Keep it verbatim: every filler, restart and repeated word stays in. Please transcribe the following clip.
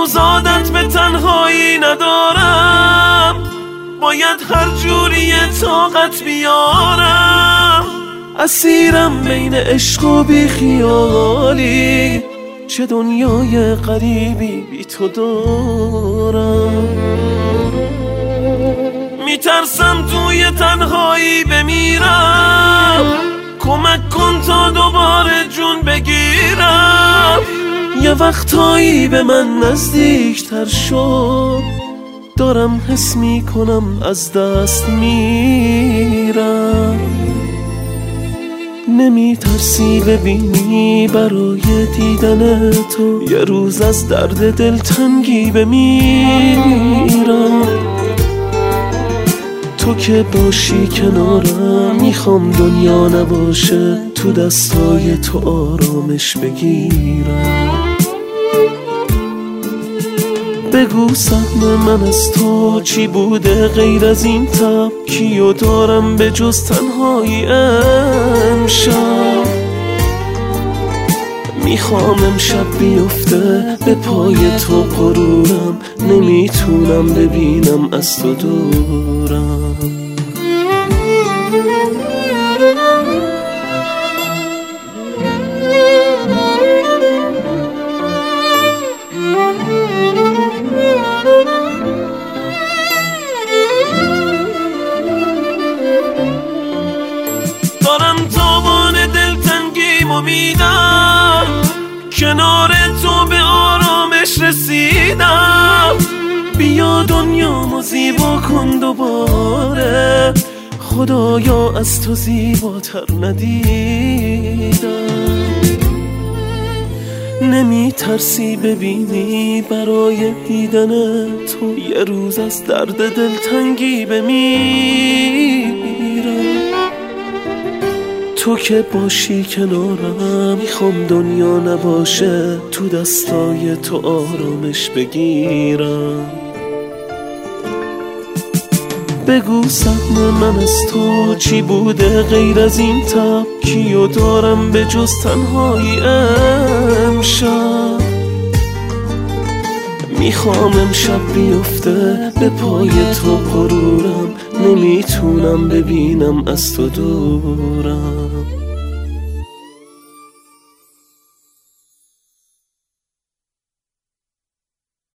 جز عادت به تنهایی ندارم، باید هر جوری طاقت بیارم. اسیرم بین عشق و بی خیالی، چه دنیای غریبی بی تو دارم. میترسم توی تنهایی بمیرم، کمک کن تا دوباره جون بگیرم. یه وقتایی به من نزدیکتر شد، دارم حس میکنم از دست میرم. نمیترسی ببینی برای دیدن تو یه روز از درد دلتنگی بمیرم. تو که باشی کنارم، میخوام دنیا نباشه، تو دستای تو آرامش بگیرم. بگو سهم من از تو چی بوده غیر از این تب، کیو دارم به جز تنهایی امشب. میخوام امشب بیفته به پای تو غرورم، نمیتونم ببینم از تو دورم. دارم تابان دلتنگیمو میدم، کنار تو به آرامش رسیدم. بیا دنیامو زیبا کن دوباره، خدایا از تو زیباتر ندیدم. نمی ترسی ببینی برای دیدن تو یه روز از درد دلتنگی بمیرم. تو که باشی کنارم، میخوام دنیا نباشه، تو دستای تو آرامش بگیرم. بگو سهم من از تو چی بوده غیر از این تب، کیو دارم به جز تنهایی امشب. میخوام امشب بیفته به پای تو غرورم، نمیتونم ببینم از تو دورم.